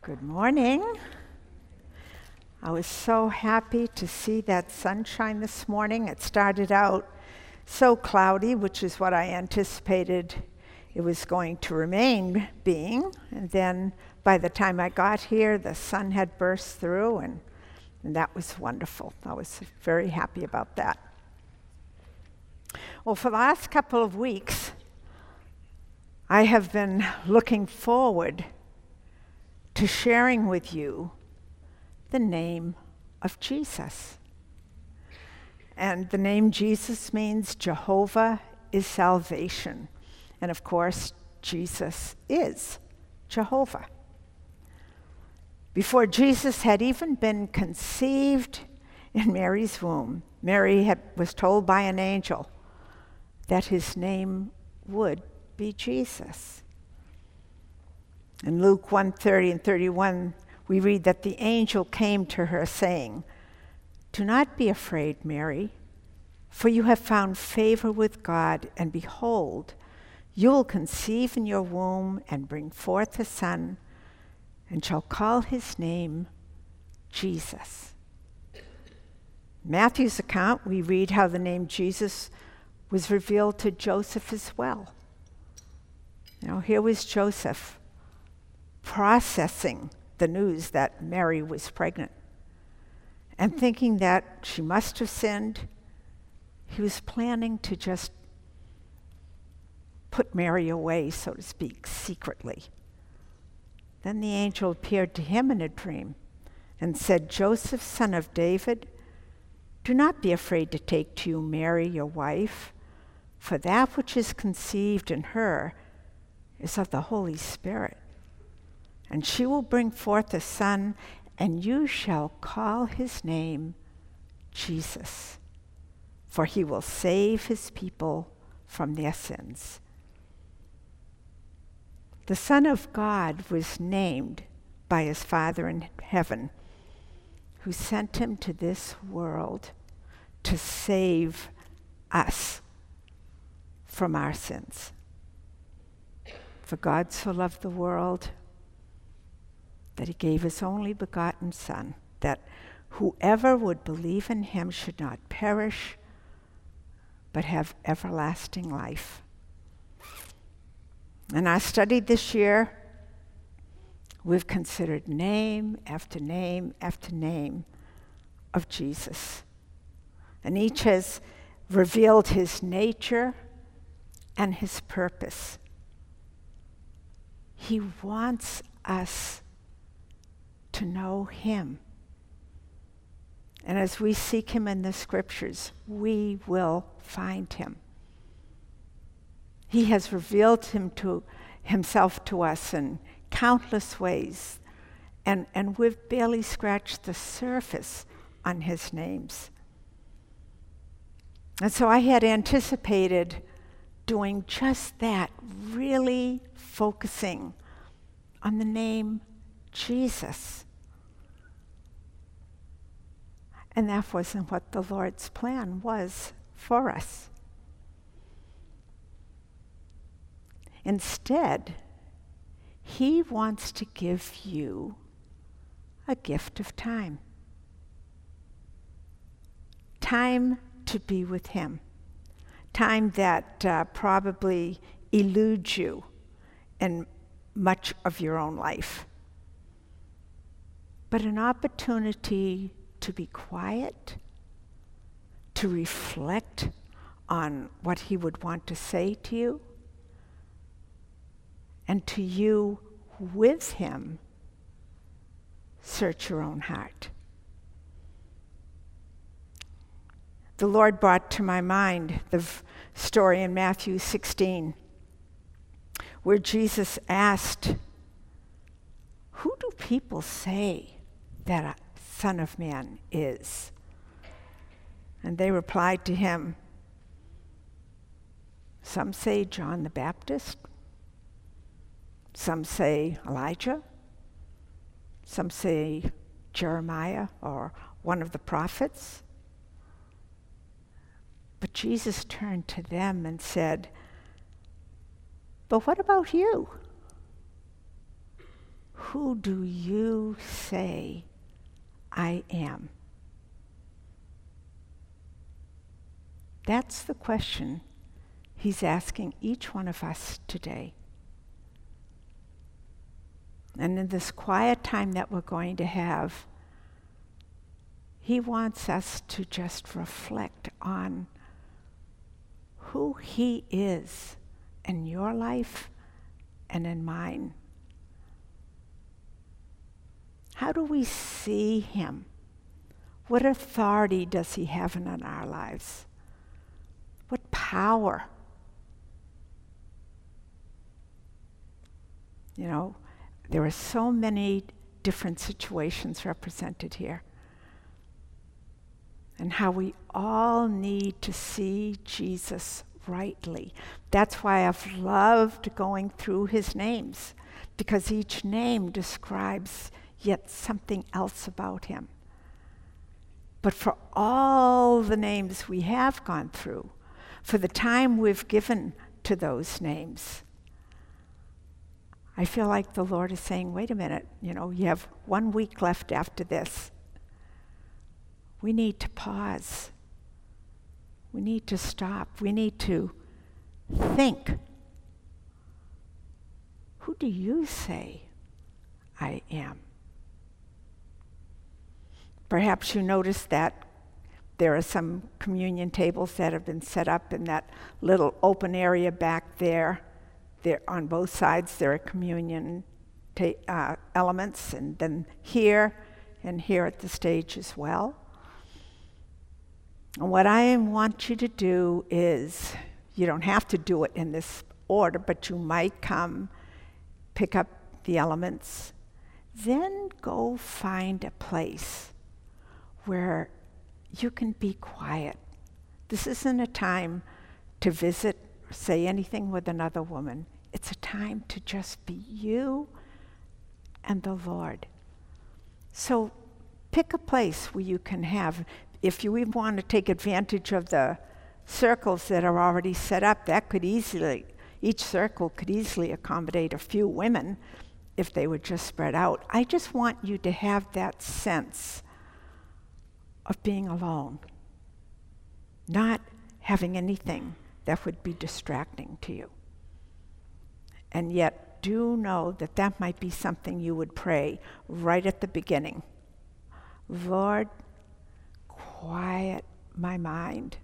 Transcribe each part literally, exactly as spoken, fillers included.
Good morning. I was so happy to see that sunshine this morning. It started out so cloudy, which is what I anticipated it was going to remain being. And then by the time I got here, the sun had burst through, and, and that was wonderful. I was very happy about that. Well, for the last couple of weeks, I have been looking forward to sharing with you the name of Jesus. And the name Jesus means Jehovah is salvation. And of course, Jesus is Jehovah. Before Jesus had even been conceived in Mary's womb, Mary had, was told by an angel that his name would be Jesus. In Luke one thirty and thirty-one, we read that the angel came to her saying, "Do not be afraid, Mary, for you have found favor with God, and behold, you will conceive in your womb and bring forth a son, and shall call his name Jesus." In Matthew's account, we read how the name Jesus was revealed to Joseph as well. Now, here was Joseph processing the news that Mary was pregnant and thinking that she must have sinned. He was planning to just put Mary away, so to speak, secretly. Then the angel appeared to him in a dream and said, "Joseph, son of David, do not be afraid to take to you Mary, your wife, for that which is conceived in her is of the Holy Spirit. And she will bring forth a son, and you shall call his name Jesus, for he will save his people from their sins." The Son of God was named by his Father in heaven, who sent him to this world to save us from our sins. For God so loved the world that he gave his only begotten Son, that whoever would believe in him should not perish, but have everlasting life. In our study this year, we've considered name after name after name of Jesus. And each has revealed his nature and his purpose. He wants us to know him. And as we seek him in the scriptures, we will find him. He has revealed him to himself to us in countless ways, and, and we've barely scratched the surface on his names. And so I had anticipated doing just that, really focusing on the name Jesus. And that wasn't what the Lord's plan was for us. Instead, he wants to give you a gift of time. Time to be with him. Time that uh, probably eludes you in much of your own life. But an opportunity to be quiet, to reflect on what he would want to say to you, and to you with him, search your own heart. The Lord brought to my mind the v- story in Matthew sixteen, where Jesus asked, "Who do people say that a Son of Man is?" And they replied to him, "Some say John the Baptist, some say Elijah, some say Jeremiah or one of the prophets." But Jesus turned to them and said, "But what about you? who do you say I am? That's the question he's asking each one of us today. And in this quiet time that we're going to have, he wants us to just reflect on who he is in your life and in mine. How do we see him? What authority does he have in our lives? What power? You know, there are so many different situations represented here. And how we all need to see Jesus rightly. That's why I've loved going through his names, because each name describes yet something else about him. But for all the names we have gone through, for the time we've given to those names, I feel like the Lord is saying, wait a minute, you know, you have one week left after this. We need to pause. We need to stop. We need to think. Who do you say I am? Perhaps you noticed that there are some communion tables that have been set up in that little open area back there. There, on both sides, there are communion ta- uh, elements, and then here and here at the stage as well. And what I want you to do is, you don't have to do it in this order, but you might come, pick up the elements, then go find a place where you can be quiet. This isn't a time to visit or say anything with another woman. It's a time to just be you and the Lord. So pick a place where you can have, if you even want to take advantage of the circles that are already set up, that could easily, each circle could easily accommodate a few women if they were just spread out. I just want you to have that sense of being alone, not having anything that would be distracting to you. And yet, do know that that might be something you would pray right at the beginning. Lord, quiet my mind.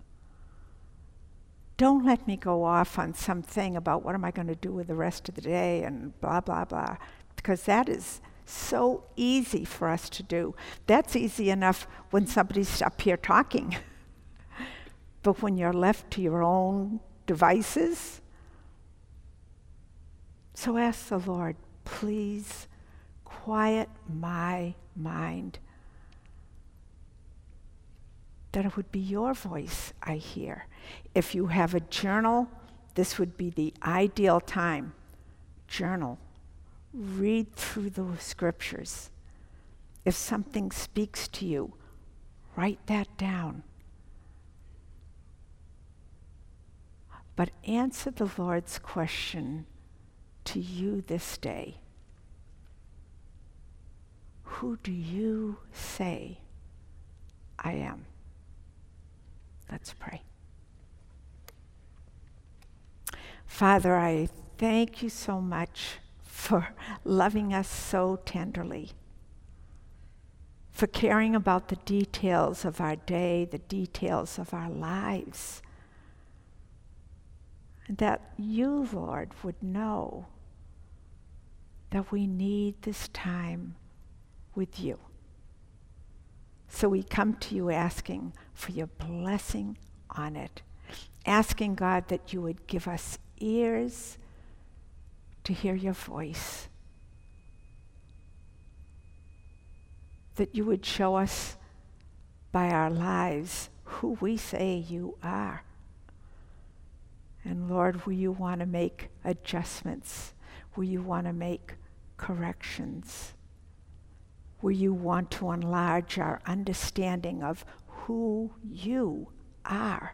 Don't let me go off on something about what am I going to do with the rest of the day and blah, blah, blah, because that is so easy for us to do. That's easy enough when somebody's up here talking. But when you're left to your own devices, so ask the Lord, please quiet my mind, that it would be your voice I hear. If you have a journal, this would be the ideal time. Journal. Read through the scriptures. If something speaks to you, write that down. But answer the Lord's question to you this day. Who do you say I am? Let's pray. Father, I thank you so much for loving us so tenderly, for caring about the details of our day, the details of our lives, and that you, Lord, would know that we need this time with you. So we come to you asking for your blessing on it, asking, God, that you would give us ears to hear your voice, that you would show us by our lives who we say you are. And Lord, where you want to make adjustments, where you want to make corrections, where you want to enlarge our understanding of who you are.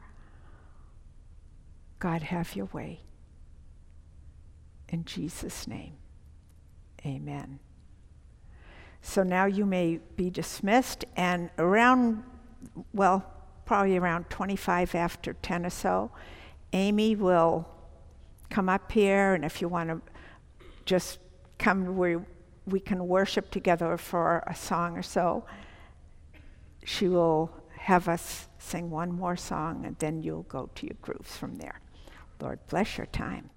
God, have your way. In Jesus' name, Amen. So now you may be dismissed, and around, well, probably around twenty-five after ten or so, Amy will come up here, and if you want to just come where we can worship together for a song or so, she will have us sing one more song, and then you'll go to your grooves from there. Lord, bless your time.